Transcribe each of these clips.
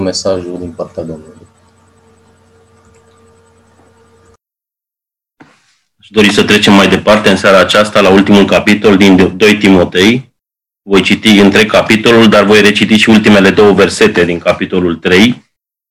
mesajul din partea Domnului. Aș dori să trecem mai departe în seara aceasta la ultimul capitol din 2 Timotei. Voi citi întreg capitolul, dar voi reciti și ultimele 2 versete din capitolul 3,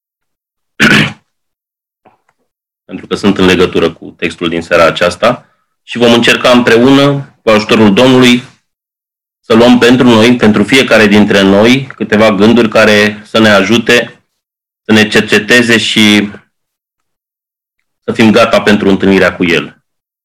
pentru că sunt în legătură cu textul din seara aceasta, și vom încerca împreună, cu ajutorul Domnului, să luăm pentru noi, pentru fiecare dintre noi, câteva gânduri care să ne ajute, să ne cerceteze și să fim gata pentru întâlnirea cu El.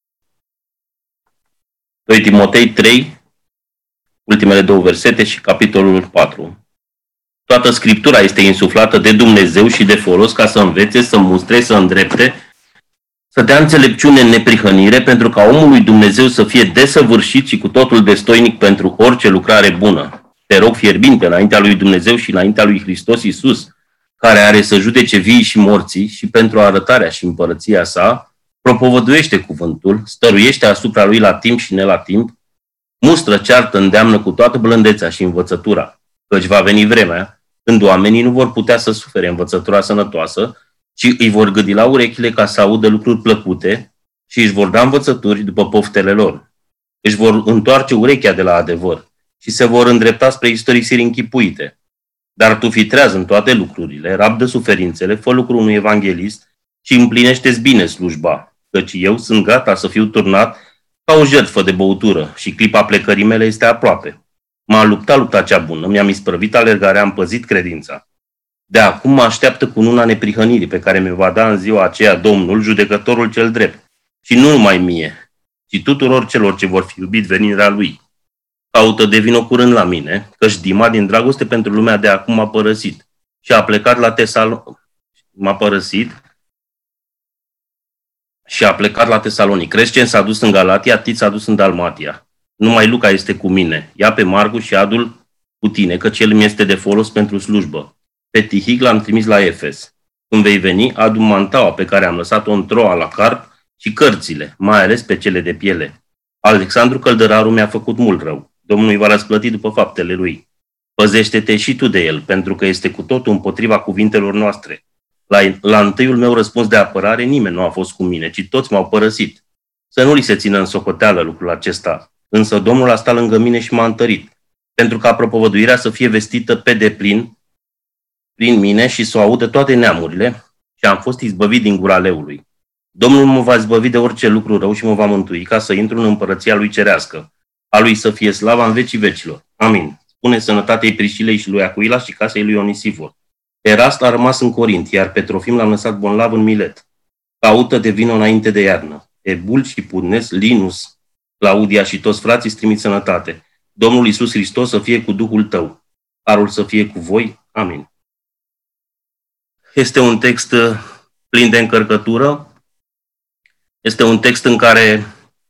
2 Timotei 3, ultimele 2 versete și capitolul 4. Toată Scriptura este insuflată de Dumnezeu și de folos ca să învețe, să mustre, să îndrepte, să dea înțelepciune în neprihănire, pentru ca omul lui Dumnezeu să fie desăvârșit și cu totul destoinic pentru orice lucrare bună. Te rog fierbinte înaintea lui Dumnezeu și înaintea lui Hristos Iisus, care are să judece vii și morții, și pentru arătarea și împărăția sa, propovăduiește cuvântul, stăruiește asupra lui la timp și ne la timp, mustră, ceartă, îndeamnă cu toată blândețea și învățătura, căci va veni vremea când oamenii nu vor putea să sufere învățătura sănătoasă, ci îi vor gâdi la urechile ca să audă lucruri plăcute și își vor da învățături după poftele lor. Își vor întoarce urechea de la adevăr și se vor îndrepta spre istorisiri închipuite. Dar tu fi treaz în toate lucrurile, rabdă suferințele, fă lucru unui evanghelist și împlinește-ți bine slujba, căci eu sunt gata să fiu turnat ca o jertfă de băutură și clipa plecării mele este aproape. M-am luptat lupta cea bună, mi-am isprăvit alergarea, am păzit credința. De acum mă așteaptă cununa neprihănirii pe care mi va da în ziua aceea Domnul, judecătorul cel drept, și nu numai mie, ci tuturor celor ce vor fi iubit venirea Lui. Caută de vino curând la mine, căci Dima din dragoste pentru lumea de acum m-a părăsit și a plecat la Tesalonic. Crescen s-a dus în Galatia, Tit s-a dus în Dalmatia. Numai Luca este cu mine. Ia pe Marcu și adu-l cu tine, căci el mi este de folos pentru slujbă. Pe Tihig l-am trimis la Efes. Când vei veni, adu mantaua pe care am lăsat-o în Troa la Carp și cărțile, mai ales pe cele de piele. Alexandru Căldărarul mi-a făcut mult rău. Domnul îi va răsplăti după faptele lui. Păzește-te și tu de el, pentru că este cu totul împotriva cuvintelor noastre. La întâiul meu răspuns de apărare, nimeni nu a fost cu mine, ci toți m-au părăsit. Să nu li se țină în socoteală lucrul acesta. Însă Domnul a stat lângă mine și m-a întărit, pentru ca propovăduirea să fie vestită pe deplin prin mine și să o audă toate neamurile, și am fost izbăvit din gura leului. Domnul mă va izbăvi de orice lucru rău și mă va mântui, ca să intru în împărăția lui cerească. A lui să fie slava în vecii vecilor. Amin. Spune sănătatei Priscilei și lui Acuila și casei lui Onisifor. Erast a rămas în Corint, iar pe Trofim l-am lăsat bonlav în Milet. Caută de vină înainte de iarnă. Ebul și Pudnes, Linus, Claudia și toți frații îți trimit sănătate. Domnul Iisus Hristos să fie cu Duhul tău. Harul să fie cu voi. Amin. Este un text plin de încărcătură. Este un text în care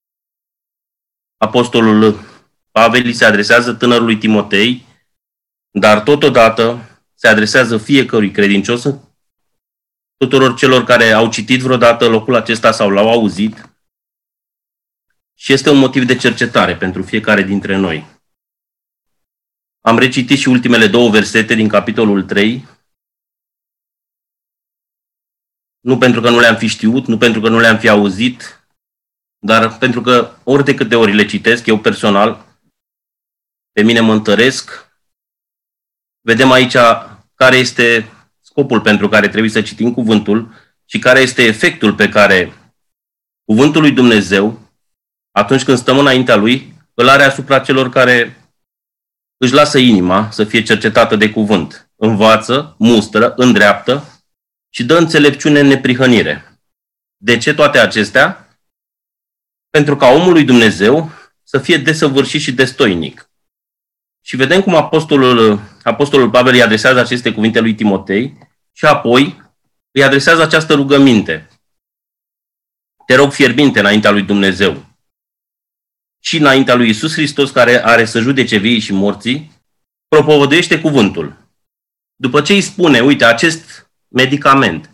apostolul Pavel se adresează tânărului Timotei, dar totodată se adresează fiecărui credincios, tuturor celor care au citit vreodată locul acesta sau l-au auzit, și este un motiv de cercetare pentru fiecare dintre noi. Am recitit și ultimele 2 versete din capitolul 3, nu pentru că nu le-am fi știut, nu pentru că nu le-am fi auzit, dar pentru că ori de câte ori le citesc, eu personal, pe mine mă întăresc. Vedem aici care este scopul pentru care trebuie să citim cuvântul și care este efectul pe care cuvântul lui Dumnezeu, atunci când stăm înaintea lui, îl are asupra celor care își lasă inima să fie cercetată de cuvânt. Învață, mustră, îndreaptă și dă înțelepciune în neprihănire. De ce toate acestea? Pentru ca omul lui Dumnezeu să fie desăvârșit și destoinic. Și vedem cum apostolul Pavel îi adresează aceste cuvinte lui Timotei și apoi îi adresează această rugăminte. Te rog fierbinte înaintea lui Dumnezeu și înaintea lui Iisus Hristos, care are să judece viii și morții, propovăduiește cuvântul. După ce îi spune, uite, acest medicament,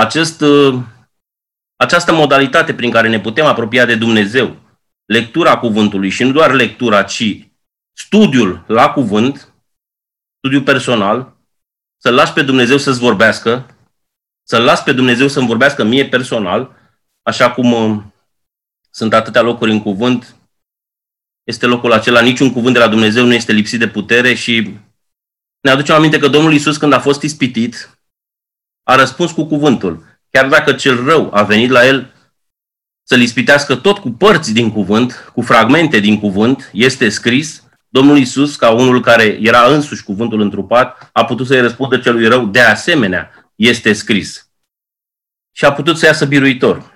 această modalitate prin care ne putem apropia de Dumnezeu, lectura cuvântului și nu doar lectura, ci studiul la cuvânt, studiul personal, să-L lași pe Dumnezeu să-ți vorbească, să-L las pe Dumnezeu să-mi vorbească mie personal, așa cum sunt atâtea locuri în cuvânt, este locul acela, niciun cuvânt de la Dumnezeu nu este lipsit de putere și ne aducem aminte că Domnul Iisus, când a fost ispitit, a răspuns cu cuvântul. Chiar dacă cel rău a venit la el să-l ispitească tot cu părți din cuvânt, cu fragmente din cuvânt, este scris, Domnul Iisus, ca unul care era însuși cuvântul întrupat, a putut să-i răspundă celui rău, de asemenea, este scris. Și a putut să iasă biruitor.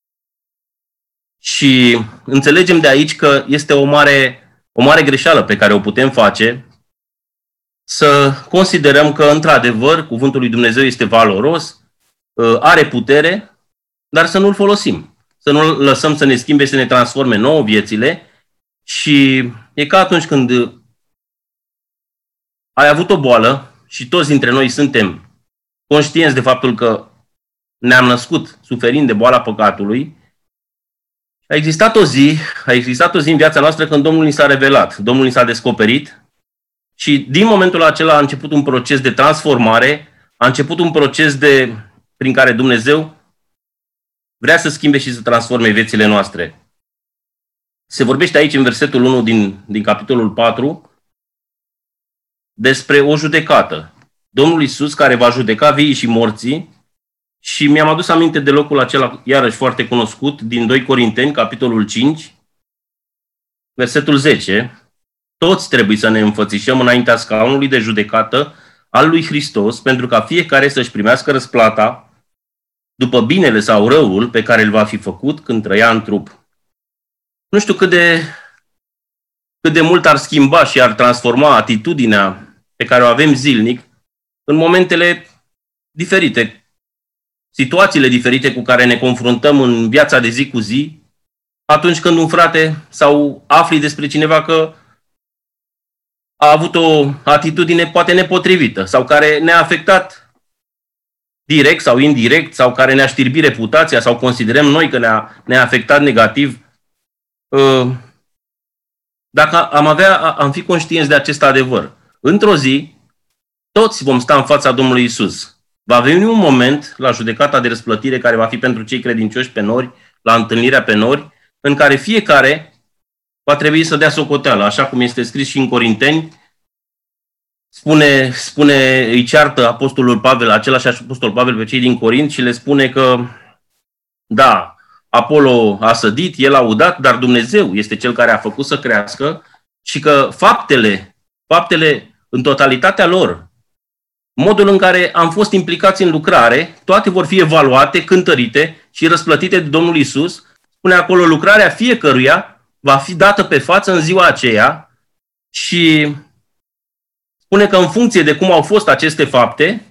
Și înțelegem de aici că este o mare greșeală pe care o putem face, să considerăm că, într-adevăr, cuvântul lui Dumnezeu este valoros, are putere, dar să nu-l folosim. Să nu-l lăsăm să ne schimbe, să ne transforme nouă viețile. Și e ca atunci când ai avut o boală și toți dintre noi suntem conștienți de faptul că ne-am născut suferind de boala păcatului. A existat o zi în viața noastră când Domnul ni s-a revelat, Domnul ni s-a descoperit și din momentul acela a început un proces de transformare, a început un proces prin care Dumnezeu vrea să schimbe și să transforme viețile noastre. Se vorbește aici în versetul 1 din capitolul 4 despre o judecată. Domnul Iisus care va judeca viii și morții. Și mi-am adus aminte de locul acela, iarăși foarte cunoscut, din 2 Corinteni, capitolul 5, versetul 10. Toți trebuie să ne înfățișăm înaintea scaunului de judecată al lui Hristos, pentru ca fiecare să-și primească răsplata după binele sau răul pe care îl va fi făcut când trăia în trup. Nu știu cât de mult ar schimba și ar transforma atitudinea pe care o avem zilnic în momentele diferite, situațiile diferite cu care ne confruntăm în viața de zi cu zi, atunci când un frate sau afli despre cineva că a avut o atitudine poate nepotrivită sau care ne-a afectat direct sau indirect sau care ne-a știrbit reputația sau considerăm noi că ne-a afectat negativ. Dacă am fi conștienți de acest adevăr, într-o zi, toți vom sta în fața Domnului Iisus. Va veni un moment la judecata de răsplătire care va fi pentru cei credincioși pe nori, la întâlnirea pe nori, în care fiecare va trebui să dea socoteală, așa cum este scris și în Corinteni. Îi ceartă apostolul Pavel, același apostol Pavel pe cei din Corint și le spune că da, Apollo a sădit, el a udat, dar Dumnezeu este cel care a făcut să crească și că faptele în totalitatea lor, modul în care am fost implicați în lucrare, toate vor fi evaluate, cântărite și răsplătite de Domnul Iisus. Spune acolo, lucrarea fiecăruia va fi dată pe față în ziua aceea și spune că în funcție de cum au fost aceste fapte,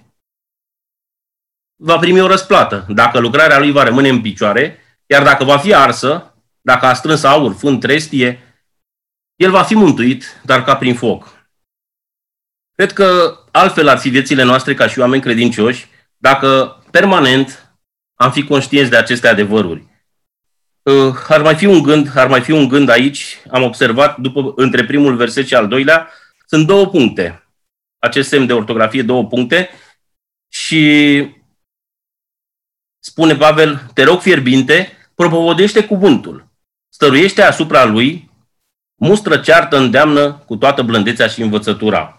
va primi o răsplată. Dacă lucrarea lui va rămâne în picioare, iar dacă va fi arsă, dacă a strâns aur, fân, trestie, el va fi mântuit, dar ca prin foc. Cred că altfel ar fi viețile noastre ca și oameni credincioși dacă permanent am fi conștienți de aceste adevăruri. Ar mai fi un gând aici, am observat între primul verset și al doilea, sunt 2 puncte. Acest semn de ortografie, 2 puncte și spune Pavel, te rog fierbinte, propovăduiește cuvântul, stăruiește asupra lui, mustră, ceartă, îndeamnă cu toată blândețea și învățătura.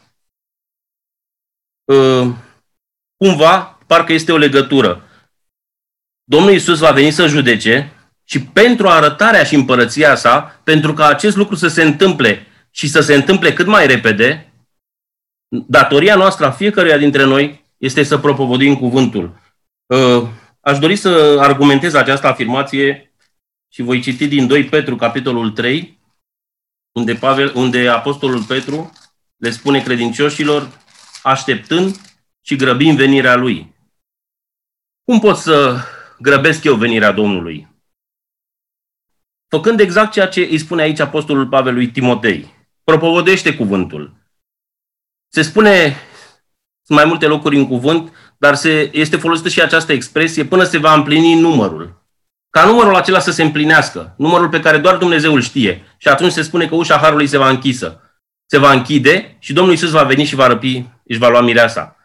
Cumva, parcă este o legătură. Domnul Iisus va veni să judece și pentru arătarea și împărăția sa, pentru ca acest lucru să se întâmple și să se întâmple cât mai repede, datoria noastră a fiecăruia dintre noi este să propovăduim cuvântul. Aș dori să argumentez această afirmație și voi citi din 2 Petru, capitolul 3, unde apostolul Petru le spune credincioșilor, așteptând și grăbind venirea lui. Cum pot să grăbesc eu venirea Domnului? Făcând exact ceea ce îi spune aici apostolul Pavel lui Timotei. Propovăduiește cuvântul. Se spune, sunt mai multe locuri în cuvânt, dar este folosită și această expresie până se va împlini numărul. Ca numărul acela să se împlinească, numărul pe care doar Dumnezeu îl știe. Și atunci se spune că ușa harului se va închide și Domnul Iisus va veni și va răpi, își va lua mireasa.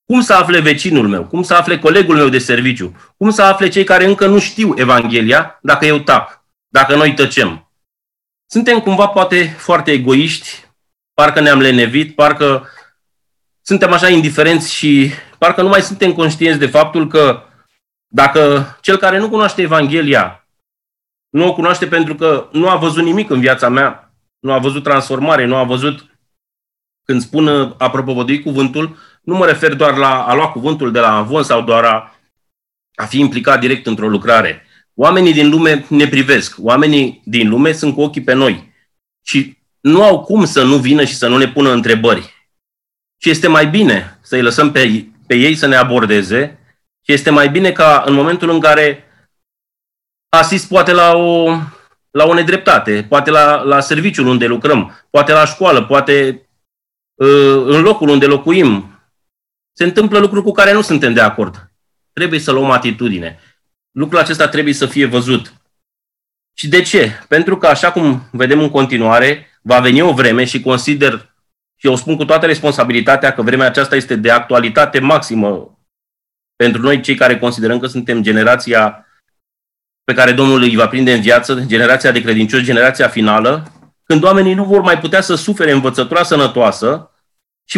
Cum să afle vecinul meu? Cum să afle colegul meu de serviciu? Cum să afle cei care încă nu știu Evanghelia dacă eu tac, dacă noi tăcem? Suntem cumva poate foarte egoiști, parcă ne-am lenevit, parcă suntem așa indiferenți și parcă nu mai suntem conștienți de faptul că dacă cel care nu cunoaște Evanghelia nu o cunoaște pentru că nu a văzut nimic în viața mea, nu a văzut transformare, nu a văzut, când spun a propovădui cuvântul, nu mă refer doar la a lua cuvântul de la avon sau doar a fi implicat direct într-o lucrare. Oamenii din lume ne privesc, oamenii din lume sunt cu ochii pe noi și nu au cum să nu vină și să nu ne pună întrebări. Și este mai bine să-i lăsăm pe ei să ne abordeze și este mai bine ca în momentul în care asist poate la o nedreptate, poate la serviciul unde lucrăm, poate la școală, poate în locul unde locuim, se întâmplă lucruri cu care nu suntem de acord. Trebuie să luăm atitudine. Lucrul acesta trebuie să fie văzut. Și de ce? Pentru că, așa cum vedem în continuare, va veni o vreme și consider, și o spun cu toată responsabilitatea, că vremea aceasta este de actualitate maximă pentru noi, cei care considerăm că suntem generația pe care Domnul îi va prinde în viață, generația de credincioși, generația finală, când oamenii nu vor mai putea să sufere învățătura sănătoasă și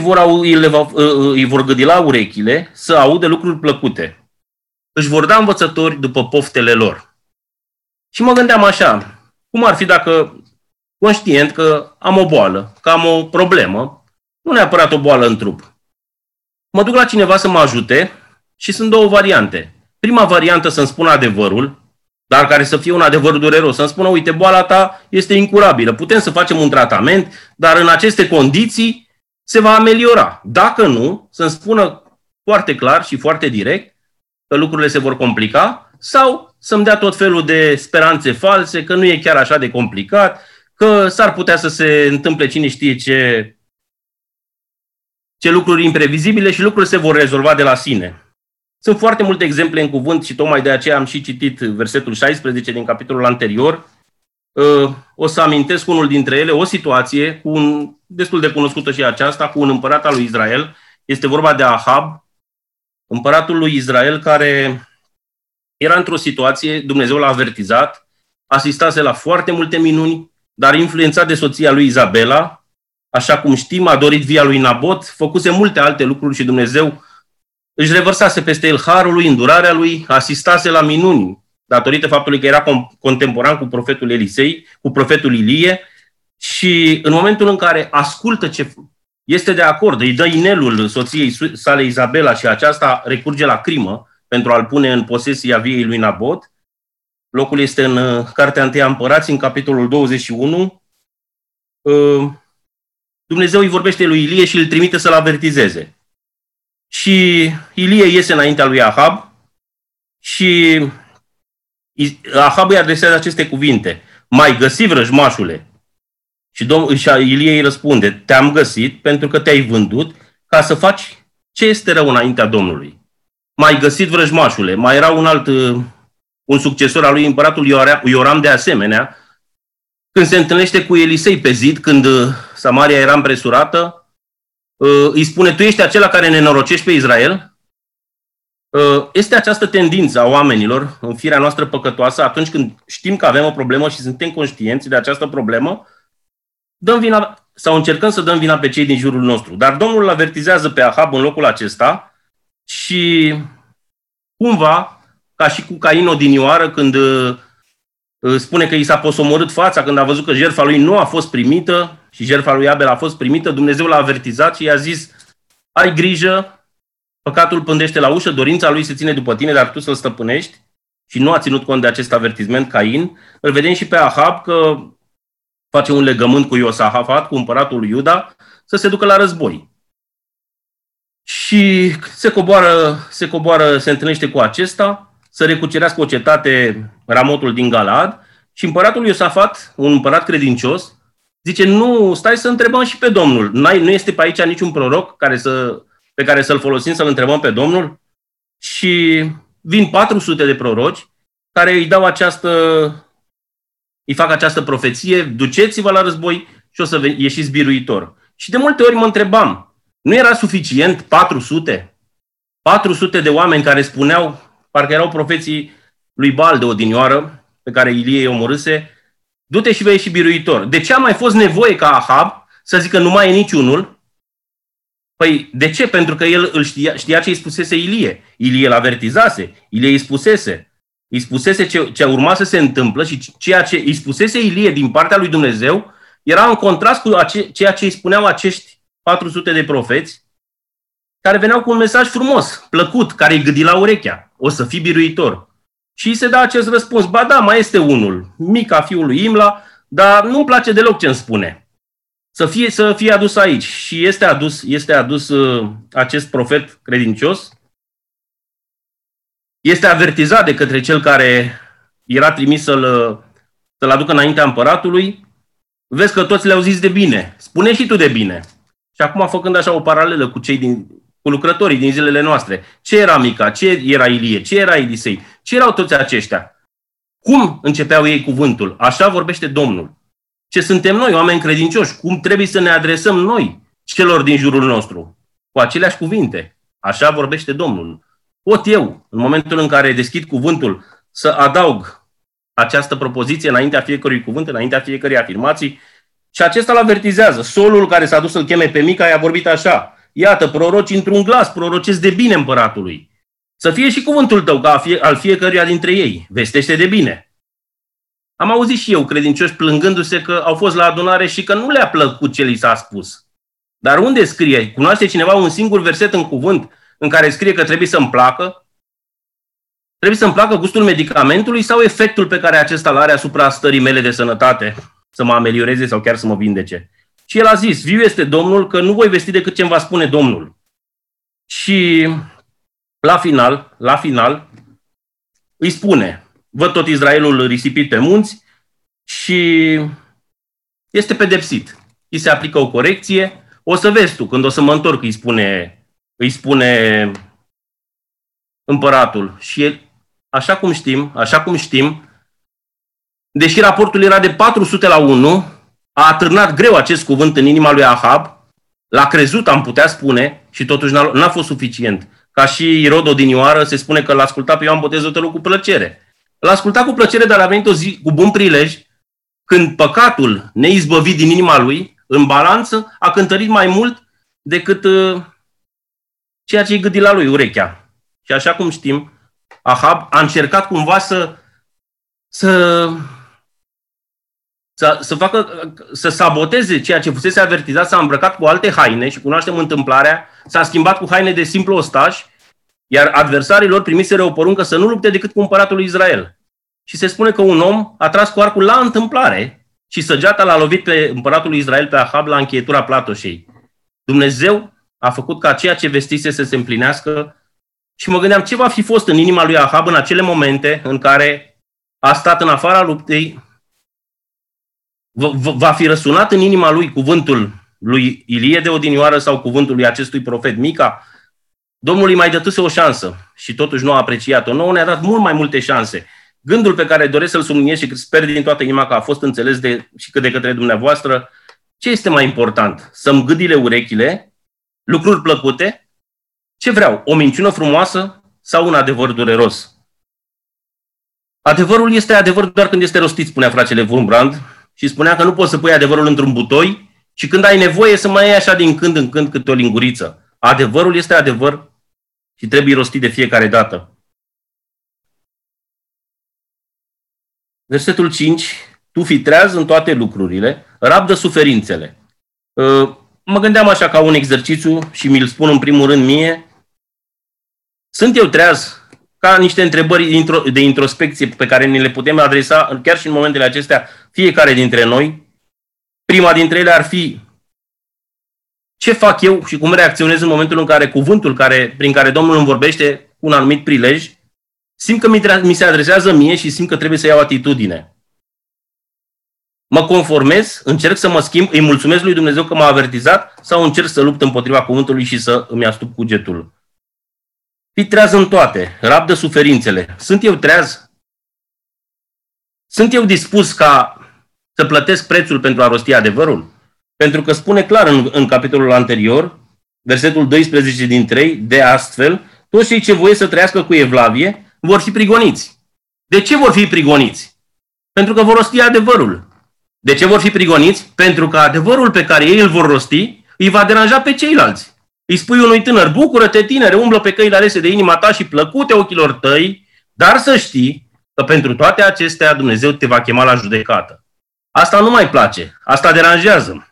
îi vor gâdila urechile să audă lucruri plăcute. Își vor da învățători după poftele lor. Și mă gândeam așa, cum ar fi dacă, conștient că am o boală, că am o problemă, nu neapărat o boală în trup, mă duc la cineva să mă ajute și sunt două variante. Prima variantă să-mi spună adevărul, dar care să fie un adevăr dureros, să-mi spună, uite, boala ta este incurabilă, putem să facem un tratament, dar în aceste condiții se va ameliora. Dacă nu, să-mi spună foarte clar și foarte direct că lucrurile se vor complica sau să-mi dea tot felul de speranțe false, că nu e chiar așa de complicat, că s-ar putea să se întâmple cine știe ce lucruri imprevizibile și lucrurile se vor rezolva de la sine. Sunt foarte multe exemple în cuvânt și tocmai de aceea am și citit versetul 16 din capitolul anterior. O să amintesc unul dintre ele, o situație destul de cunoscută și aceasta, cu un împărat al lui Israel. Este vorba de Ahab, împăratul lui Israel, care era într-o situație, Dumnezeu l-a avertizat, asistase la foarte multe minuni, dar influențat de soția lui Izabela, așa cum știm, a dorit via lui Nabot, făcuse multe alte lucruri și Dumnezeu își revărsase peste el harul lui, îndurarea lui, asistase la minuni, datorită faptului că era contemporan cu profetul Elisei, cu profetul Ilie, și în momentul în care ascultă ce este de acord, îi dă inelul soției sale Izabela și aceasta recurge la crimă pentru a-l pune în posesia viei lui Nabot. Locul este în Cartea 1 Împărați, în capitolul 21. Dumnezeu îi vorbește lui Ilie și îl trimite să-l avertizeze. Și Ilie iese înaintea lui Ahab și Ahab îi adresează aceste cuvinte: m-ai găsit, vrăjmașule? Și Ilie îi răspunde: te-am găsit pentru că te-ai vândut ca să faci ce este rău înaintea Domnului. M-ai găsit, vrăjmașule. Mai era un succesor al lui împăratul Ioram de asemenea, când se întâlnește cu Elisei pe zid, când Samaria era împresurată, îi spune: tu ești acela care ne norocești pe Israel? Este această tendință a oamenilor în firea noastră păcătoasă, atunci când știm că avem o problemă și suntem conștienți de această problemă, dăm vina sau încercăm să dăm vina pe cei din jurul nostru. Dar Domnul îl avertizează pe Ahab în locul acesta și cumva, ca și cu Cain odinioară, când spune că i s-a posomorât fața, când a văzut că jertfa lui nu a fost primită și jertfa lui Abel a fost primită, Dumnezeu l-a avertizat și i-a zis: ai grijă, păcatul pândește la ușă, dorința lui se ține după tine, dar tu să-l stăpânești. Și nu a ținut cont de acest avertisment Cain. Îl vedem și pe Ahab că face un legământ cu Iosafat, cu împăratul lui Iuda, să se ducă la război. Și se coboară, se întâlnește cu acesta, să recucerească o cetate, Ramotul din Galaad, și împăratul Iosafat, un împărat credincios, zice: nu, stai să întrebăm și pe Domnul. Nu este pe aici niciun proroc pe care să-l folosim, să-l întrebăm pe Domnul? Și vin 400 de proroci care îi fac această profeție: duceți-vă la război și o să ieșiți biruitor. Și de multe ori mă întrebam, nu era suficient 400? 400 de oameni care spuneau, parcă erau profeții lui Baal de odinioară, pe care Ilie îi omorâse, du-te și vei ieși biruitor. De ce a mai fost nevoie ca Ahab să zică nu mai e niciunul? Păi, de ce? Pentru că el îl știa ce îi spusese Ilie. Ilie îl avertizase, Ilie îi spusese ce urma să se întâmplă și ceea ce îi spusese Ilie din partea lui Dumnezeu era în contrast cu ceea ce îi spuneau acești 400 de profeți care veneau cu un mesaj frumos, plăcut, care îi gâdi la urechea. O să fii biruitor. Și îi se dă acest răspuns. Ba da, mai este unul, Mica, fiul lui Imla, dar nu-mi place deloc ce îmi spune. Să fie adus aici. Și este adus acest profet credincios. Este avertizat de către cel care era trimis să-l aducă înaintea împăratului. Vezi că toți le-au zis de bine. Spune și tu de bine. Și acum, făcând așa o paralelă cu lucrătorii din zilele noastre, ce era Mica, ce era Ilie, ce era Elisei, ce erau toți aceștia? Cum începeau ei cuvântul? Așa vorbește Domnul. Ce suntem noi, oameni credincioși? Cum trebuie să ne adresăm noi celor din jurul nostru? Cu aceleași cuvinte. Așa vorbește Domnul. Pot eu, în momentul în care deschid cuvântul, să adaug această propoziție înaintea fiecărui cuvânt, înaintea fiecărei afirmații, și acesta îl avertizează. Solul care s-a dus să-l cheme pe Mica i-a vorbit așa: iată, proroci într-un glas, prorocesc de bine împăratului. Să fie și cuvântul tău ca al fiecăruia dintre ei. Vestește de bine. Am auzit și eu credincioși plângându-se că au fost la adunare și că nu le-a plăcut ce li s-a spus. Dar unde scrie? Cunoaște cineva un singur verset în cuvânt în care scrie că trebuie să-mi placă? Trebuie să-mi placă gustul medicamentului sau efectul pe care acesta îl are asupra stării mele de sănătate? Să mă amelioreze sau chiar să mă vindece? Și el a zis: viu este Domnul, că nu voi vesti decât ce îmi va spune Domnul. Și la final îi spune: văd tot Israelul risipit pe munți și este pedepsit. Îi se aplică o corecție. O să vezi tu, când o să mă întorc, îi spune împăratul. Și el, așa cum știm, deși raportul era de 400-1, a atârnat greu acest cuvânt în inima lui Ahab, l-a crezut, am putea spune, și totuși n-a fost suficient. Ca și Irod odinioară, se spune că l-a ascultat pe Ioan Botezătorul cu plăcere. L-a ascultat cu plăcere, dar a venit o zi cu bun prilej, când păcatul neizbăvit din inima lui, în balanță, a cântărit mai mult decât ceea ce îi gâdi la lui urechea. Și așa cum știm, Ahab a încercat cumva să saboteze ceea ce fusese avertizat, s-a îmbrăcat cu alte haine și cunoaștem întâmplarea, s-a schimbat cu haine de simplu ostaș, iar adversarii lor primiseră o poruncă să nu lupte decât cu împăratul lui Israel. Și se spune că un om a tras cu arcul la întâmplare și săgeata l-a lovit pe împăratul lui Israel, pe Ahab, la încheietura platoșei. Dumnezeu a făcut ca ceea ce vestise să se împlinească și mă gândeam ce va fi fost în inima lui Ahab în acele momente în care a stat în afara luptei. Va fi răsunat în inima lui cuvântul lui Ilie de odinioară sau cuvântul lui acestui profet Mica? Domnul îi mai dătuse o șansă și totuși nu a apreciat-o. Nouă ne-a dat mult mai multe șanse. Gândul pe care doresc să-l subliniez și sper din toată inima că a fost înțeles și de către dumneavoastră: ce este mai important? Să-mi gâdile urechile, lucruri plăcute? Ce vreau? O minciună frumoasă sau un adevăr dureros? Adevărul este adevăr doar când este rostit, spunea fratele Wurmbrand, și spunea că nu poți să pui adevărul într-un butoi și când ai nevoie să mai iei așa din când în când câte o linguriță. Adevărul este adevăr și trebuie rostit de fiecare dată. Versetul 5. Tu fii treaz în toate lucrurile, rabdă suferințele. Mă gândeam așa ca un exercițiu și mi-l spun în primul rând mie. Sunt eu treaz? Ca niște întrebări de introspecție pe care ne le putem adresa chiar și în momentele acestea fiecare dintre noi. Prima dintre ele ar fi: ce fac eu și cum reacționez în momentul în care cuvântul prin care Domnul îmi vorbește cu un anumit prilej, simt că mi se adresează mie și simt că trebuie să iau atitudine. Mă conformez, încerc să mă schimb, îi mulțumesc lui Dumnezeu că m-a avertizat sau încerc să lupt împotriva cuvântului și să îmi astup cugetul. Fii treaz în toate, rabdă suferințele. Sunt eu treaz? Sunt eu dispus ca să plătesc prețul pentru a rosti adevărul? Pentru că spune clar în capitolul anterior, versetul 12 din 3, de astfel, toți cei ce voie să trăiască cu evlavie vor fi prigoniți. De ce vor fi prigoniți? Pentru că vor rosti adevărul. De ce vor fi prigoniți? Pentru că adevărul pe care ei îl vor rosti îi va deranja pe ceilalți. Îi spui unui tânăr, bucură-te tinere, umblă pe căile alese de inima ta și plăcute ochilor tăi, dar să știi că pentru toate acestea Dumnezeu te va chema la judecată. Asta nu mai place, asta deranjează.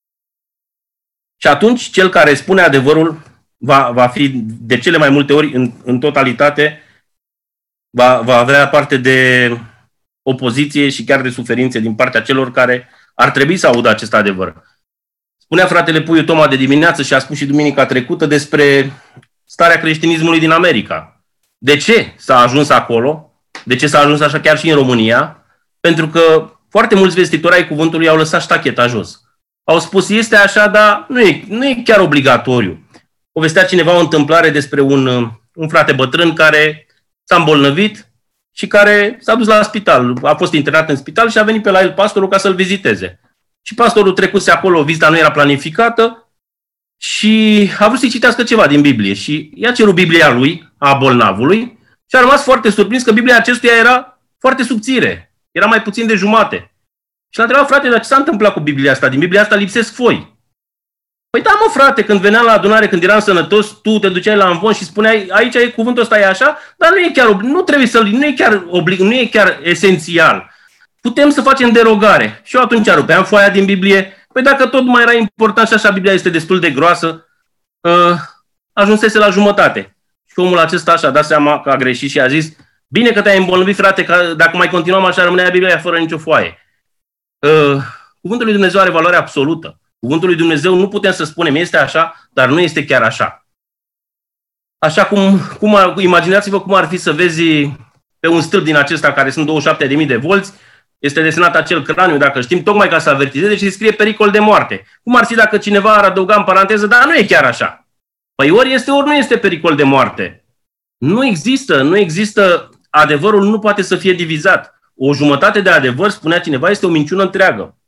Și atunci cel care spune adevărul va fi de cele mai multe ori în totalitate, va avea parte de opoziție și chiar de suferințe din partea celor care ar trebui să audă acest adevăr. Spunea fratele Puiu Toma de dimineață și a spus și duminica trecută despre starea creștinismului din America. De ce s-a ajuns acolo? De ce s-a ajuns așa chiar și în România? Pentru că foarte mulți vestitori ai cuvântului au lăsat ștacheta jos. Au spus, este așa, dar nu e chiar obligatoriu. Povestea cineva o întâmplare despre un frate bătrân care s-a îmbolnăvit și care s-a dus la spital. A fost internat în spital și a venit pe la el pastorul ca să-l viziteze. Și pastorul trecuse acolo, vizita nu era planificată și a vrut să-i citească ceva din Biblie. Și i-a cerut Biblia lui, a bolnavului, și a rămas foarte surprins că Biblia acestuia era foarte subțire. Era mai puțin de jumate. Și l-a întrebat, frate, dar ce s-a întâmplat cu Biblia asta? Din Biblia asta lipsesc foi. Păi da, mă, frate, când veneam la adunare, când eram sănătos, tu te duceai la amvon și spuneai, aici e cuvântul ăsta, e așa, dar nu e chiar, nu trebuie să-l, nu e chiar esențial. Putem să facem derogare. Și eu atunci rupeam foaia din Biblie. Păi dacă tot mai era important și așa Biblia este destul de groasă, ajunsese la jumătate. Și omul acesta și-a dat seama că a greșit și a zis, bine că te-ai îmbolnăvit, frate, că dacă mai continuam așa, rămânea Biblia fără nicio foaie. Cuvântul lui Dumnezeu are valoare absolută. Cuvântul lui Dumnezeu nu putem să spunem este așa, dar nu este chiar așa. Așa cum imaginați-vă cum ar fi să vezi pe un stâlp din acesta care sunt 27.000 de volți, este desenat acel craniu, dacă știm, tocmai ca să avertizeze și scrie pericol de moarte. Cum ar fi dacă cineva ar adăuga în paranteză, dar nu e chiar așa. Păi ori este, ori nu este pericol de moarte. Nu există, adevărul nu poate să fie divizat. O jumătate de adevăr, spunea cineva, este o minciună întreagă.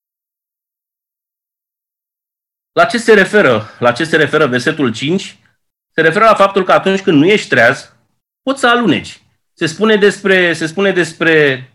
La ce se referă versetul 5? Se referă la faptul că atunci când nu ești treaz, poți să aluneci. Se spune despre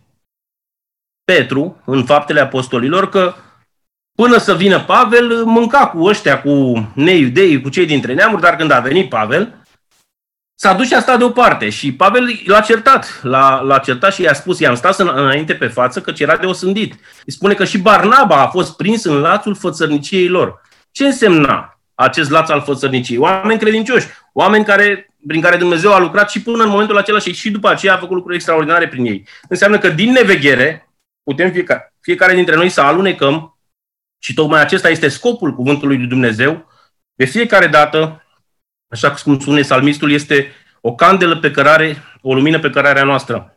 Petru, în Faptele Apostolilor, că până să vină Pavel, mânca cu ăștia, cu neiudei, cu cei dintre neamuri, dar când a venit Pavel, s-a dus și a stat deoparte. Și Pavel l-a certat și i-a spus, i-am stat înainte pe față, că era de osândit. Îi spune că și Barnaba a fost prins în lațul fățărniciei lor. Ce însemna acest laț al fățărniciei? Oameni credincioși, oameni prin care Dumnezeu a lucrat și până în momentul acela și după aceea a făcut lucruri extraordinare prin ei. Înseamnă că din neveghere putem fiecare dintre noi să alunecăm și tocmai acesta este scopul cuvântului lui Dumnezeu. De fiecare dată, așa cum spune psalmistul, este o candelă pe cărare, o lumină pe cărarea noastră.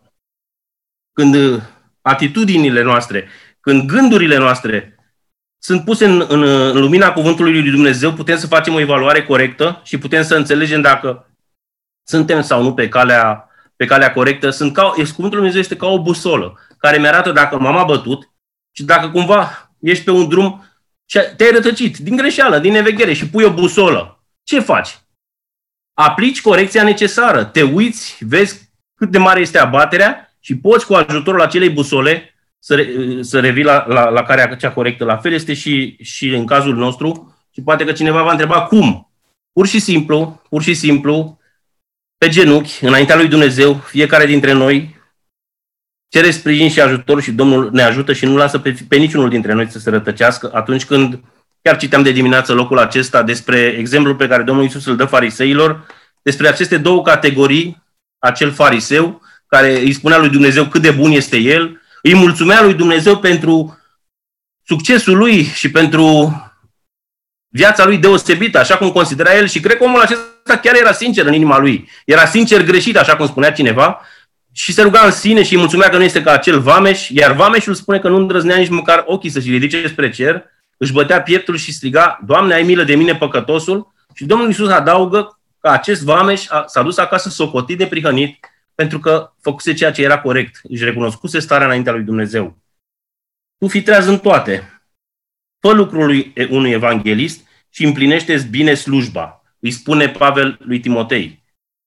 Când atitudinile noastre, când gândurile noastre sunt puse în lumina cuvântului lui Dumnezeu, putem să facem o evaluare corectă și putem să înțelegem dacă suntem sau nu pe calea corectă. Cuvântul lui Dumnezeu este ca o busolă care mi-arată dacă m-am bătut și dacă cumva ești pe un drum și te-ai rătăcit din greșeală, din neveghere și pui o busolă. Ce faci? Aplici corecția necesară, te uiți, cât de mare este abaterea și poți cu ajutorul acelei busole să revii la carea cea corectă. La fel este și în cazul nostru și poate că cineva va întreba cum. Pur și simplu, pe genunchi, înaintea lui Dumnezeu, fiecare dintre noi cere sprijin și ajutor și Domnul ne ajută și nu lasă pe niciunul dintre noi să se rătăcească atunci când, chiar citeam de dimineață locul acesta despre exemplul pe care Domnul Iisus îl dă fariseilor, despre aceste două categorii, acel fariseu care îi spunea lui Dumnezeu cât de bun este el, îi mulțumea lui Dumnezeu pentru succesul lui și pentru viața lui deosebită, așa cum considera el și cred că omul acesta chiar era sincer în inima lui. Era sincer greșit, așa cum spunea cineva, și se ruga în sine și îi mulțumea că nu este ca acel vameș, iar vameșul spune că nu îndrăznea nici măcar ochii să-și ridice spre cer, își bătea pieptul și striga, Doamne, ai milă de mine, păcătosul, și Domnul Iisus adaugă că acest vameș s-a dus acasă socotit de prihănit pentru că făcuse ceea ce era corect, își recunoscuse starea înaintea lui Dumnezeu. Tu fii treaz în toate. Fă lucrul unui evanghelist și împlinește-ți bine slujba, îi spune Pavel lui Timotei.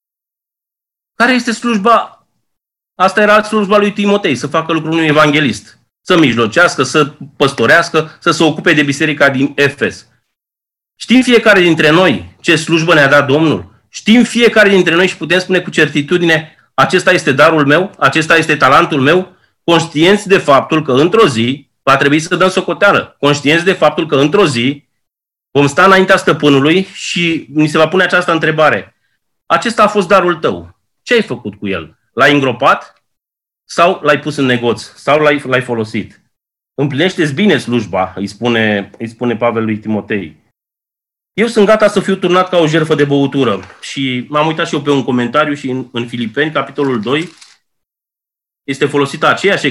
Care este slujba? Asta era slujba lui Timotei, să facă lucrul unui evanghelist. Să mijlocească, să păstorească, să se ocupe de biserica din Efes. Știm fiecare dintre noi ce slujbă ne-a dat Domnul? Știm fiecare dintre noi și putem spune cu certitudine, acesta este darul meu, acesta este talentul meu, conștienți de faptul că într-o zi va trebui să dăm socoteală, conștienți de faptul că într-o zi vom sta înaintea stăpânului și ni se va pune această întrebare. Acesta a fost darul tău. Ce ai făcut cu el? L-ai îngropat? Sau l-ai pus în negoț? Sau l-ai folosit? Împlinește-ți bine slujba, îi spune Pavel lui Timotei. Eu sunt gata să fiu turnat ca o jertfă de băutură. Și m-am uitat și eu pe un comentariu și în Filipeni, capitolul 2, este folosită aceeași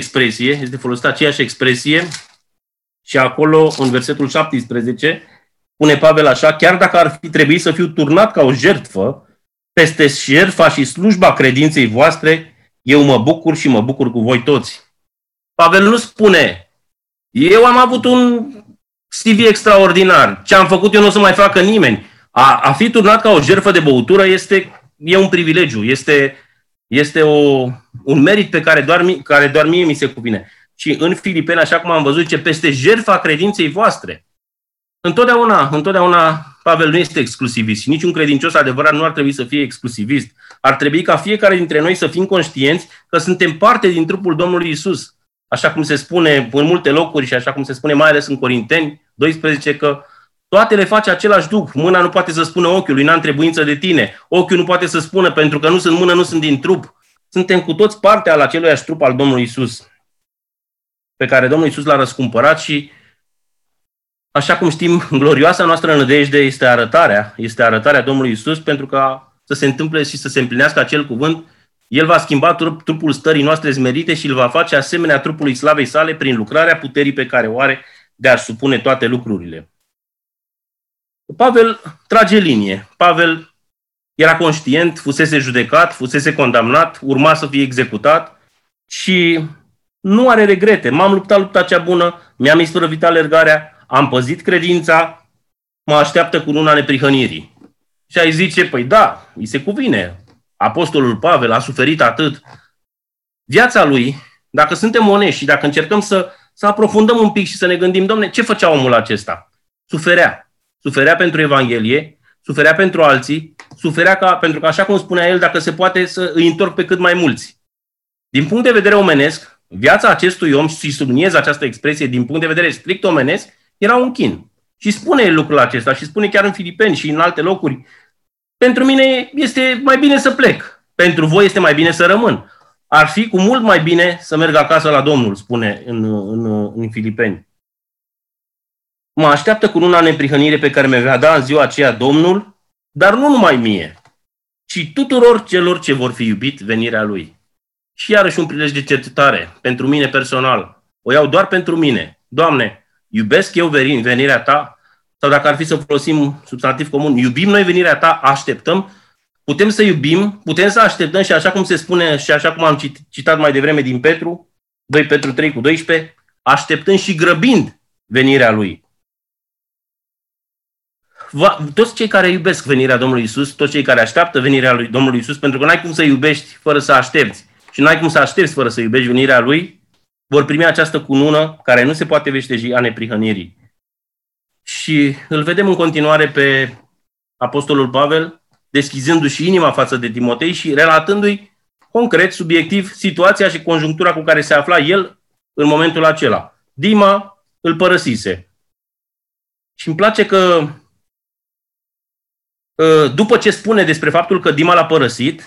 expresie și acolo, în versetul 17, spune Pavel așa, chiar dacă ar fi trebuit să fiu turnat ca o jertfă, peste jertfa și slujba credinței voastre, eu mă bucur și mă bucur cu voi toți. Pavel nu spune, eu am avut un CV extraordinar, ce am făcut eu nu o să mai facă nimeni. A fi turnat ca o jertfă de băutură e un privilegiu, este un merit pe care doar mie mi se cuvine. Și în Filipeni, așa cum am văzut, ce peste jertfa credinței voastre. Întotdeauna Pavel nu este exclusivist și niciun credincios adevărat nu ar trebui să fie exclusivist. Ar trebui ca fiecare dintre noi să fim conștienți că suntem parte din trupul Domnului Isus. Așa cum se spune în multe locuri și așa cum se spune mai ales în Corinteni 12, că toate le face același Duh. Mâna nu poate să spună ochiului, n-am trebuință de tine. Ochiul nu poate să spună, pentru că nu sunt mână, nu sunt din trup. Suntem cu toți parte al aceluiași trup al Domnului Isus, pe care Domnul Isus l-a răscumpărat și, așa cum știm, glorioasa noastră nădejde este arătarea Domnului Isus, pentru ca să se întâmple și să se împlinească acel cuvânt. El va schimba trupul stării noastre smerite și îl va face asemenea trupului slavei sale prin lucrarea puterii pe care o are de a supune toate lucrurile. Pavel trage linie. Pavel era conștient, fusese judecat, fusese condamnat, urma să fie executat și nu are regrete. M-am luptat lupta cea bună, mi-am isprăvit alergarea, am păzit credința, mă așteaptă cununa neprihănirii. Și ai zice, păi da, îi se cuvine. Apostolul Pavel a suferit atât. Viața lui, dacă suntem onești și dacă încercăm să aprofundăm un pic și să ne gândim, Doamne, ce făcea omul acesta? Suferea. Suferea pentru Evanghelie, suferea pentru alții, suferea pentru că, așa cum spunea el, dacă se poate să îi întorc pe cât mai mulți. Din punct de vedere omenesc, viața acestui om, și subliniez această expresie, din punct de vedere strict omenesc, era un chin. Și spune el lucrul acesta și spune chiar în Filipeni și în alte locuri, pentru mine este mai bine să plec, pentru voi este mai bine să rămân. Ar fi cu mult mai bine să merg acasă la Domnul, spune în Filipeni. Mă așteaptă cununa neprihănire pe care mi-o va da în ziua aceea Domnul, dar nu numai mie, ci tuturor celor ce vor fi iubit venirea Lui. Și iarăși un prilej de cercetare, pentru mine personal. O iau doar pentru mine. Doamne, iubesc eu venirea Ta? Sau dacă ar fi să folosim substantiv comun, iubim noi venirea Ta, așteptăm? Putem să iubim, putem să așteptăm și așa cum se spune și așa cum am citat mai devreme din Petru, 2 Petru 3:12, așteptând și grăbind venirea Lui. Toți cei care iubesc venirea Domnului Isus, toți cei care așteaptă venirea lui Domnului Isus, pentru că n-ai cum să iubești fără să aștepți și n-ai cum să aștepți fără să iubești venirea Lui, vor primi această cunună care nu se poate veșteji a neprihănirii. Și îl vedem în continuare pe Apostolul Pavel, deschizându-și inima față de Timotei și relatându-i concret, subiectiv, situația și conjunctura cu care se afla el în momentul acela. Dima îl părăsise. Și îmi place că după ce spune despre faptul că Dima l-a părăsit,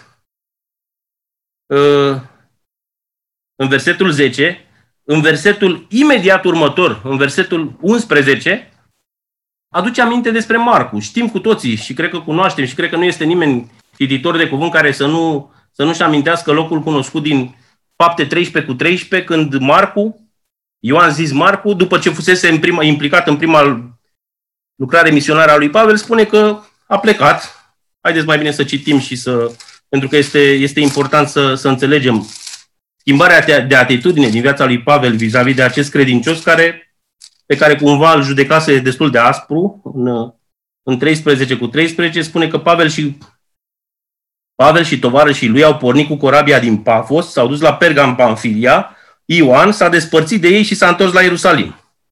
în versetul 10, în versetul imediat următor, în versetul 11, aduce aminte despre Marcu. Știm cu toții și cred că cunoaștem și cred că nu este nimeni cititor de cuvânt care să nu-și amintească locul cunoscut din Fapte 13:13, când Ioan zis Marcu, după ce fusese implicat în prima lucrare misionară a lui Pavel, spune că a plecat. Haideți mai bine să citim pentru că este important să înțelegem schimbarea de atitudine din viața lui Pavel vis-a-vis de acest credincios pe care cumva îl judecase destul de aspru. În 13:13 spune că Pavel și Pavel și tovarășii lui au pornit cu corabia din Pafos, s-au dus la Perga în Pamfilia, Ioan s-a despărțit de ei și s-a întors la Ierusalim.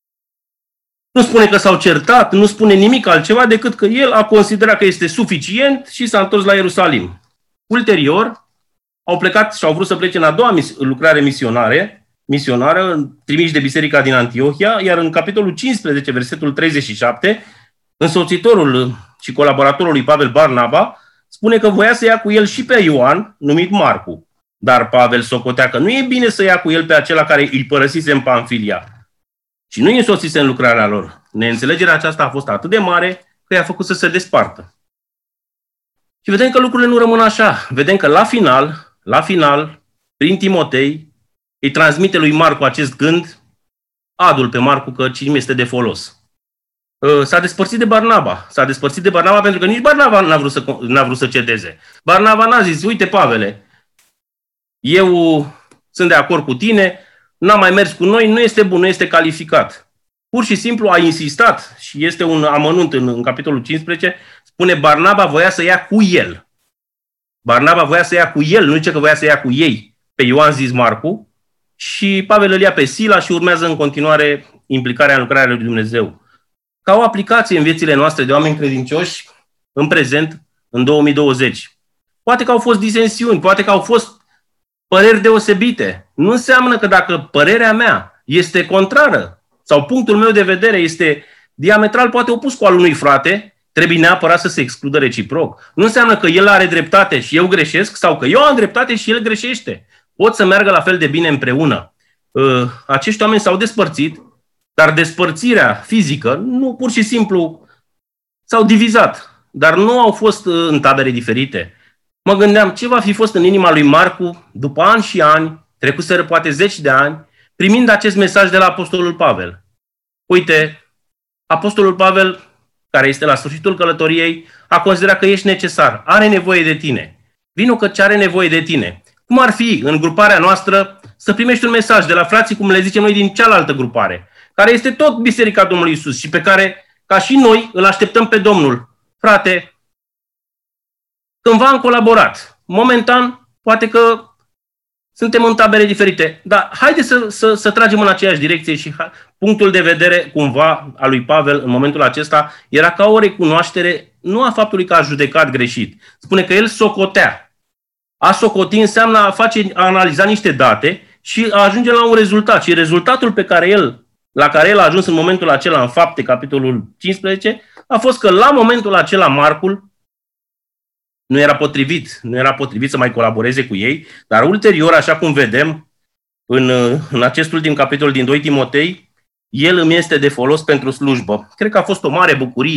Nu spune că s-au certat, nu spune nimic altceva decât că el a considerat că este suficient și s-a întors la Ierusalim. Ulterior, au plecat și au vrut să plece în a doua lucrare misionară, trimiși de biserica din Antiohia, iar în capitolul 15, versetul 37, însoțitorul și colaboratorul lui Pavel, Barnaba, spune că voia să ia cu el și pe Ioan, numit Marcu. Dar Pavel socotea că nu e bine să ia cu el pe acela care îl părăsise în Pamfilia și nu îi însoțise în lucrarea lor. Neînțelegerea aceasta a fost atât de mare că i-a făcut să se despartă. Și vedem că lucrurile nu rămân așa. Vedem că la final, prin Timotei, îi transmite lui Marcu acest gând, adu-l pe Marcu că cine este de folos. S-a despărțit de Barnaba. S-a despărțit de Barnaba pentru că nici Barnaba n-a vrut să cedeze. Barnaba n-a zis, uite Pavele, eu sunt de acord cu tine, n-a mai mers cu noi, nu este bun, nu este calificat. Pur și simplu a insistat și este un amănunt în capitolul 15, spune Barnaba voia să ia cu el. Barnaba voia să ia cu el, nu zice că voia să ia cu ei. Pe Ioan zis Marcu și Pavel îl ia pe Sila și urmează în continuare implicarea în lucrarea lui Dumnezeu. Ca o aplicație în viețile noastre de oameni credincioși, în prezent, în 2020. Poate că au fost disensiuni, poate că au fost păreri deosebite. Nu înseamnă că dacă părerea mea este contrară sau punctul meu de vedere este diametral poate opus cu al unui frate, trebuie neapărat să se excludă reciproc. Nu înseamnă că el are dreptate și eu greșesc sau că eu am dreptate și el greșește. Pot să meargă la fel de bine împreună. Acești oameni s-au despărțit, dar despărțirea fizică, nu pur și simplu s-au divizat, dar nu au fost în tabere diferite. Mă gândeam ce va fi fost în inima lui Marcu după ani și ani, trecuseră poate 10 de ani, primind acest mesaj de la apostolul Pavel. Uite, apostolul Pavel, care este la sfârșitul călătoriei, a considerat că ești necesar, are nevoie de tine. Vino că ce are nevoie de tine. Cum ar fi în gruparea noastră să primești un mesaj de la frații, cum le zicem noi, din cealaltă grupare, care este tot Biserica Domnului Iisus și pe care, ca și noi, îl așteptăm pe Domnul. Frate, cândva am colaborat. Momentan, poate că suntem în tabere diferite, dar haideți să tragem în aceeași direcție și punctul de vedere, cumva, al lui Pavel în momentul acesta era ca o recunoaștere, nu a faptului că a judecat greșit. Spune că el socotea. A socoti înseamnă a analiza niște date și a ajunge la un rezultat. Și rezultatul la care el a ajuns în momentul acela, în Fapte, capitolul 15, a fost că la momentul acela Marcul nu era potrivit să mai colaboreze cu ei, dar ulterior, așa cum vedem în acest ultim capitol din 2 Timotei, el îmi este de folos pentru slujbă. Cred că a fost o mare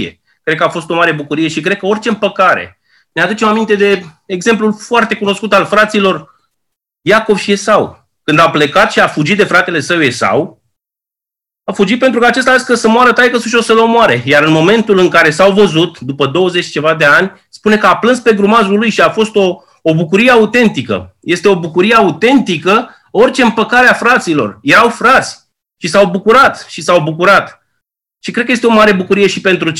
bucurie. Și cred că orice împăcare. Ne aducem aminte de exemplul foarte cunoscut al fraților Iacov și Esau. Când a plecat și a fugit de fratele său Esau, a fugit pentru că acesta a zis că să moară taică-su și o să-l omoare. Iar în momentul în care s-au văzut, după 20 ceva de ani, spune că a plâns pe grumazul lui și a fost o bucurie autentică. Este o bucurie autentică orice împăcare a fraților. Erau frați și s-au bucurat. Și cred că este o mare bucurie și pentru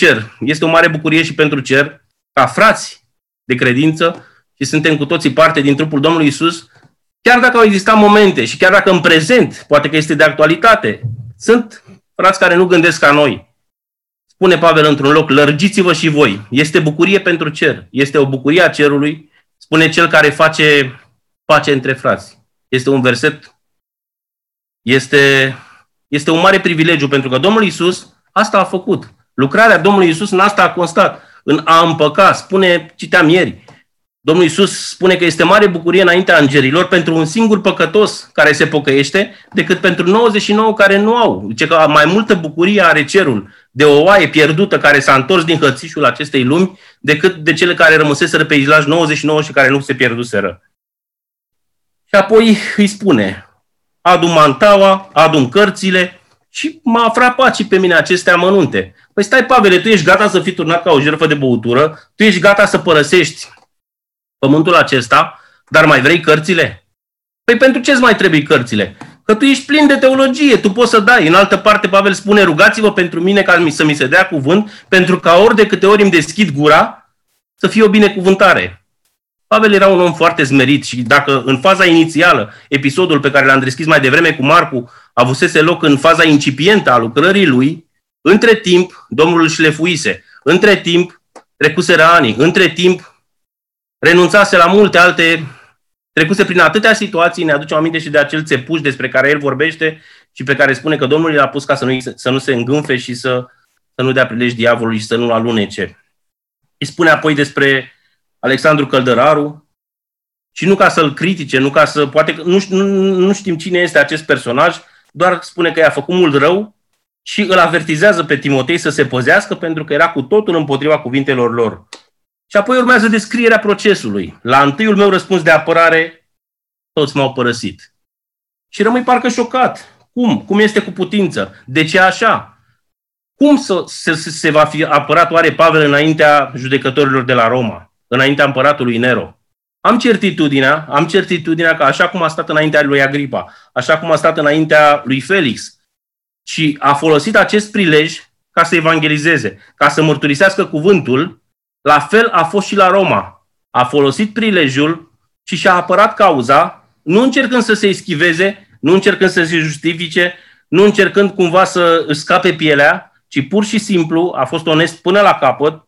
cer. Ca frați de credință și suntem cu toții parte din trupul Domnului Iisus, chiar dacă au existat momente și chiar dacă în prezent, poate că este de actualitate, sunt frați care nu gândesc ca noi. Spune Pavel într-un loc, lărgiți-vă și voi. Este bucurie pentru cer. Este o bucurie a cerului, spune cel care face pace între frați. Este un verset, este un mare privilegiu pentru că Domnul Iisus asta a făcut. Lucrarea Domnului Iisus în asta a constat, în a împăca. Citeam ieri, Domnul Iisus spune că este mare bucurie înaintea îngerilor pentru un singur păcătos care se pocăiește decât pentru 99 care nu au. Zice că mai multă bucurie are cerul de o oaie pierdută care s-a întors din hățișul acestei lumi decât de cele care rămăseseră pe izlaj 99 și care nu se pierduseră. Și apoi îi spune, adu-mi mantaua, adu-mi cărțile și m-a frapat și pe mine aceste amănunte. Păi stai, Pavele, tu ești gata să fii turnat ca o jertfă de băutură, tu ești gata să părăsești pământul acesta, dar mai vrei cărțile? Păi pentru ce îți mai trebuie cărțile? Că tu ești plin de teologie, tu poți să dai. În altă parte, Pavel spune, rugați-vă pentru mine ca să mi se dea cuvânt, pentru ca ori de câte ori îmi deschid gura, să fie o binecuvântare. Pavel era un om foarte smerit și dacă în faza inițială, episodul pe care l-am deschis mai devreme cu Marcu, avusese loc în faza incipientă a lucrării lui, între timp Domnul îl șlefuise, între timp trecuseră ani, între timp renunțase la multe alte, trecuse prin atâtea situații, ne aducem aminte și de acel țepuș despre care el vorbește și pe care spune că Domnul i-a pus ca să nu se îngânfe și să nu dea prilej diavolului și să nu-l alunece. Îi spune apoi despre Alexandru Căldăraru și nu ca să-l critique, nu ca să, poate că nu știm cine este acest personaj, doar spune că i-a făcut mult rău și îl avertizează pe Timotei să se păzească pentru că era cu totul împotriva cuvintelor lor. Și apoi urmează descrierea procesului. La întâiul meu răspuns de apărare, toți m-au părăsit. Și rămâi parcă șocat. Cum? Cum este cu putință? De ce așa? Cum se va fi apărat oare Pavel înaintea judecătorilor de la Roma, înaintea împăratului Nero? Am certitudinea că așa cum a stat înaintea lui Agripa, așa cum a stat înaintea lui Felix, și a folosit acest prilej ca să evangelizeze, ca să mărturisească cuvântul, la fel a fost și la Roma. A folosit prilejul și și-a apărat cauza, nu încercând să se eschiveze, nu încercând să se justifice, nu încercând cumva să își scape pielea, ci pur și simplu a fost onest până la capăt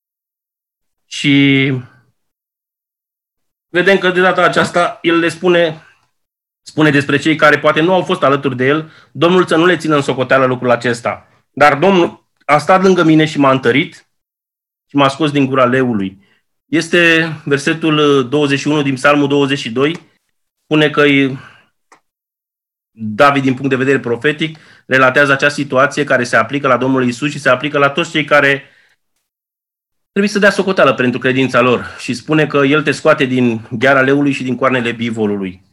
și vedem că de data aceasta el le spune despre cei care poate nu au fost alături de el, Domnul să nu le țină în socoteală lucrul acesta. Dar Domnul a stat lângă mine și m-a întărit și m-a scos din gura leului. Este versetul 21 din Psalmul 22, spune că David, din punct de vedere profetic, relatează acea situație care se aplică la Domnul Iisus și se aplică la toți cei care trebuie să dea socoteală pentru credința lor. Și spune că El te scoate din gheara leului și din coarnele bivolului.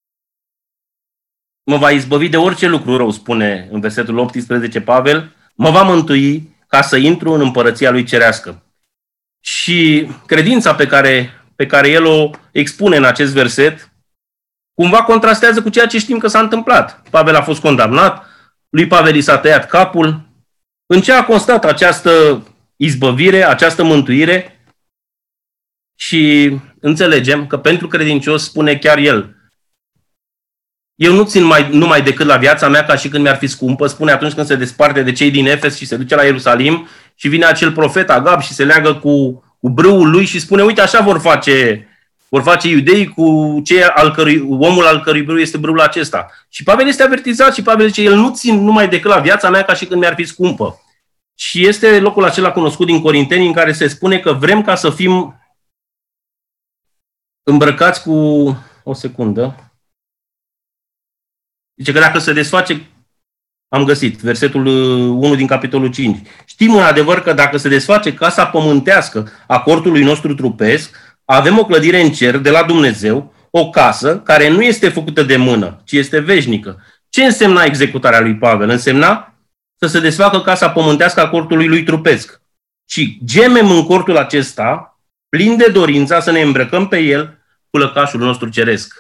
Mă va izbăvi de orice lucru rău, spune în versetul 18 Pavel, mă va mântui ca să intru în împărăția lui cerească. Și credința pe care el o expune în acest verset, cumva contrastează cu ceea ce știm că s-a întâmplat. Pavel a fost condamnat, lui Pavel i s-a tăiat capul. În ce a constat această izbăvire, această mântuire? Și înțelegem că pentru credincios, spune chiar el, eu nu țin numai decât la viața mea ca și când mi-ar fi scumpă, spune atunci când se desparte de cei din Efes și se duce la Ierusalim și vine acel profet Agab și se leagă cu brâul lui și spune, uite, așa vor face iudeii cu omul al cărui brâu este brâul acesta. Și Pavel este avertizat și Pavel zice, el nu țin numai decât la viața mea ca și când mi-ar fi scumpă. Și este locul acela cunoscut din Corinteni în care se spune că vrem ca să fim îmbrăcați cu... O secundă. Zice că dacă se desface, am găsit, versetul 1 din capitolul 5. Știm în adevăr că dacă se desface casa pământească a cortului nostru trupesc, avem o clădire în cer de la Dumnezeu, o casă care nu este făcută de mână, ci este veșnică. Ce însemna executarea lui Pavel? Însemna să se desfacă casa pământească a cortului lui trupesc. Și gemem în cortul acesta, plin de dorința să ne îmbrăcăm pe el cu lăcașul nostru ceresc.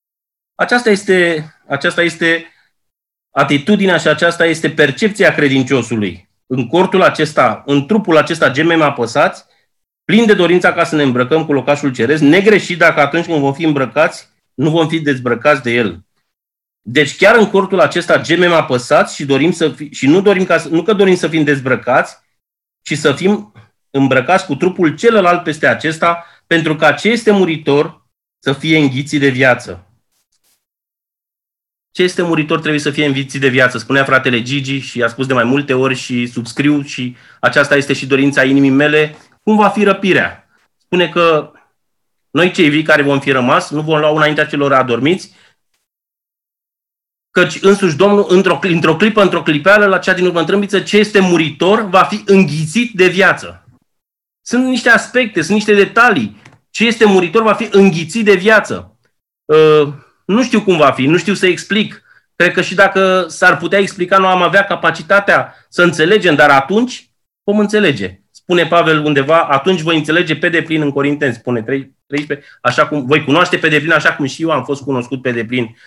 Aceasta este atitudinea și aceasta este percepția credinciosului. În cortul acesta, în trupul acesta gemem apăsați, plin de dorința ca să ne îmbrăcăm cu locașul ceresc, negreșit dacă atunci când vom fi îmbrăcați, nu vom fi dezbrăcați de el. Deci chiar în cortul acesta gemem apăsați și dorim nu că dorim să fim dezbrăcați, ci să fim îmbrăcați cu trupul celălalt peste acesta, pentru ca ce este muritor să fie înghițit de viață. Ce este muritor trebuie să fie învițit de viață, spunea fratele Gigi și a spus de mai multe ori și subscriu și aceasta este și dorința inimii mele. Cum va fi răpirea? Spune că noi cei vii care vom fi rămas nu vom lua înaintea celor adormiți, căci însuși Domnul într-o clipă, într-o clipeală, la cea din urmă trâmbiță, ce este muritor va fi înghițit de viață. Sunt niște aspecte, sunt niște detalii. Ce este muritor va fi înghițit de viață. Nu știu cum va fi, nu știu să explic. Cred că și dacă s-ar putea explica, nu am avea capacitatea să înțelegem, dar atunci vom înțelege. Spune Pavel undeva, atunci voi înțelege pe deplin în Corinteni, spune 13, așa cum voi cunoaște pe deplin, așa cum și eu am fost cunoscut pe deplin.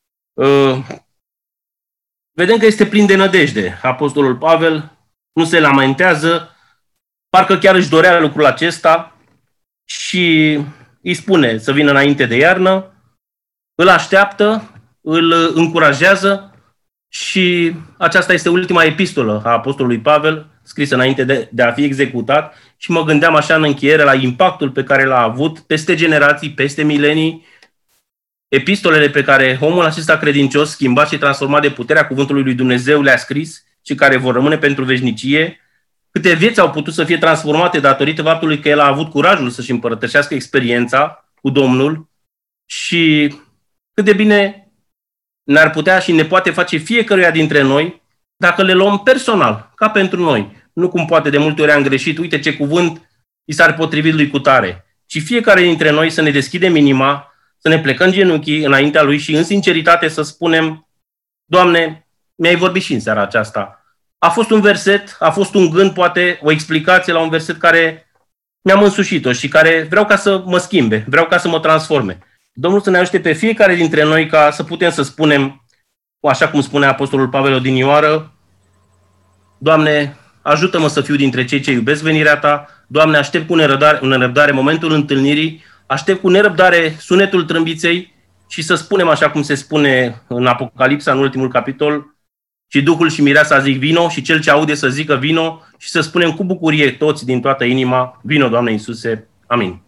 Vedem că este plin de nădejde. Apostolul Pavel nu se lamentează, parcă chiar își dorea lucrul acesta și îi spune să vină înainte de iarnă, îl așteaptă, îl încurajează și aceasta este ultima epistolă a apostolului Pavel, scrisă înainte de a fi executat, și mă gândeam așa în încheiere la impactul pe care l-a avut peste generații, peste milenii, epistolele pe care omul acesta credincios, schimbat și transformat de puterea cuvântului lui Dumnezeu, le-a scris și care vor rămâne pentru veșnicie, câte vieți au putut să fie transformate datorită faptului că el a avut curajul să-și împărtășească experiența cu Domnul și cât de bine ne-ar putea și ne poate face fiecăruia dintre noi dacă le luăm personal, ca pentru noi. Nu cum poate de multe ori am greșit, uite ce cuvânt i s-ar potrivit lui cutare, ci fiecare dintre noi să ne deschidem inima, să ne plecăm genunchii înaintea lui și în sinceritate să spunem: Doamne, mi-ai vorbit și în seara aceasta. A fost un verset, a fost un gând, poate o explicație la un verset care mi-am însușit-o și care vreau ca să mă schimbe, vreau ca să mă transforme. Domnul să ne ajute pe fiecare dintre noi ca să putem să spunem, așa cum spune apostolul Pavel odinioară: Doamne, ajută-mă să fiu dintre cei ce iubesc venirea Ta. Doamne, aștept cu nerăbdare momentul întâlnirii, aștept cu nerăbdare sunetul trâmbiței și să spunem, așa cum se spune în Apocalipsa, în ultimul capitol: și Duhul și Mireasa zic vino, și cel ce aude să zică vino, și să spunem cu bucurie toți din toată inima: vino, Doamne Iisuse. Amin.